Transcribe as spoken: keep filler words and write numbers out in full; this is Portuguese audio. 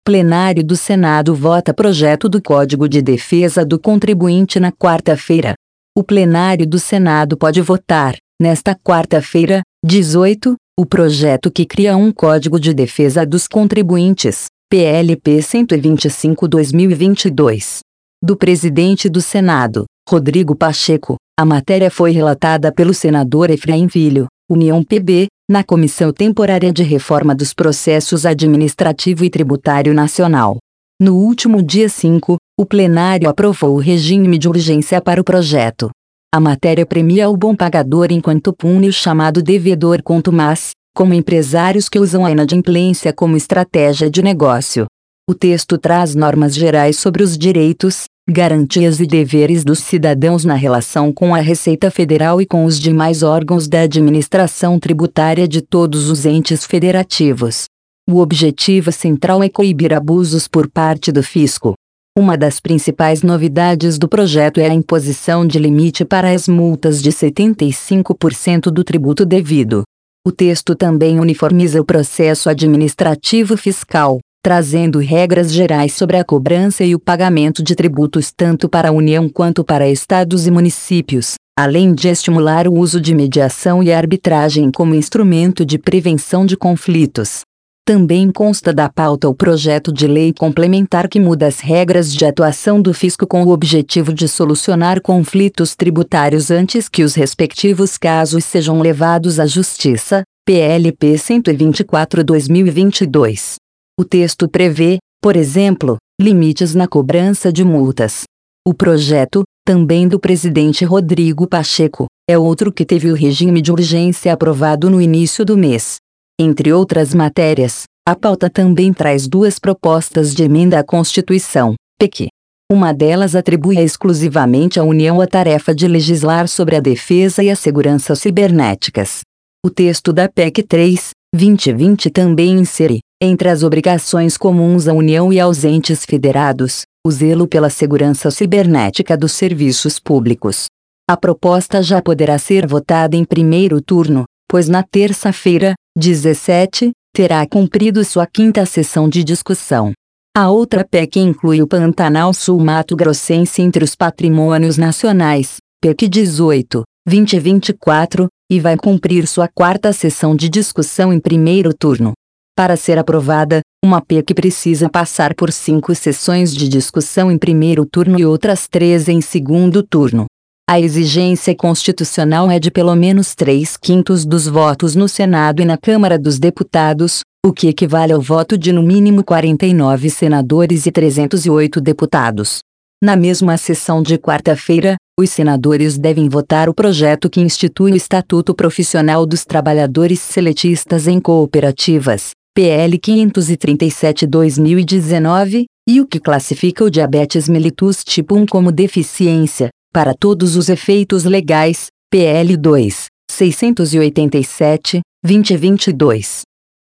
Plenário do Senado vota projeto do Código de Defesa do Contribuinte na quarta-feira. O plenário do Senado pode votar, nesta quarta-feira, dezoito, o projeto que cria um Código de Defesa dos Contribuintes, P L P cento e vinte e cinco barra dois mil e vinte e dois. Do presidente do Senado, Rodrigo Pacheco, a matéria foi relatada pelo senador Efraim Filho, União P B, na Comissão Temporária de Reforma dos Processos Administrativo e Tributário Nacional. No último dia cinco, o plenário aprovou o regime de urgência para o projeto. A matéria premia o bom pagador enquanto pune o chamado devedor contumaz, como empresários que usam a inadimplência como estratégia de negócio. O texto traz normas gerais sobre os direitos, garantias e deveres dos cidadãos na relação com a Receita Federal e com os demais órgãos da administração tributária de todos os entes federativos. O objetivo central é coibir abusos por parte do fisco. Uma das principais novidades do projeto é a imposição de limite para as multas de setenta e cinco por cento do tributo devido. O texto também uniformiza o processo administrativo fiscal, trazendo regras gerais sobre a cobrança e o pagamento de tributos tanto para a União quanto para estados e municípios, além de estimular o uso de mediação e arbitragem como instrumento de prevenção de conflitos. Também consta da pauta o projeto de lei complementar que muda as regras de atuação do fisco com o objetivo de solucionar conflitos tributários antes que os respectivos casos sejam levados à Justiça, P L P cento e vinte e quatro barra dois mil e vinte e dois. O texto prevê, por exemplo, limites na cobrança de multas. O projeto, também do presidente Rodrigo Pacheco, é outro que teve o regime de urgência aprovado no início do mês. Entre outras matérias, a pauta também traz duas propostas de emenda à Constituição, P E C. Uma delas atribui exclusivamente à União a tarefa de legislar sobre a defesa e a segurança cibernéticas. O texto da P E C três, dois mil e vinte também insere, entre as obrigações comuns à União e aos entes federados, o zelo pela segurança cibernética dos serviços públicos. A proposta já poderá ser votada em primeiro turno, pois na terça-feira, dezessete, terá cumprido sua quinta sessão de discussão. A outra P E C inclui o Pantanal Sul-Mato Grossense entre os patrimônios nacionais, P E C dezoito, dois mil e vinte e quatro, e vai cumprir sua quarta sessão de discussão em primeiro turno. Para ser aprovada, uma P E C precisa passar por cinco sessões de discussão em primeiro turno e outras três em segundo turno. A exigência constitucional é de pelo menos três quintos dos votos no Senado e na Câmara dos Deputados, o que equivale ao voto de no mínimo quarenta e nove senadores e trezentos e oito deputados. Na mesma sessão de quarta-feira, os senadores devem votar o projeto que institui o Estatuto Profissional dos Trabalhadores Seletistas em Cooperativas, P L quinhentos e trinta e sete barra dois mil e dezenove, e o que classifica o diabetes mellitus tipo um como deficiência, para todos os efeitos legais, P L dois, seiscentos e oitenta e sete, dois mil e vinte e dois.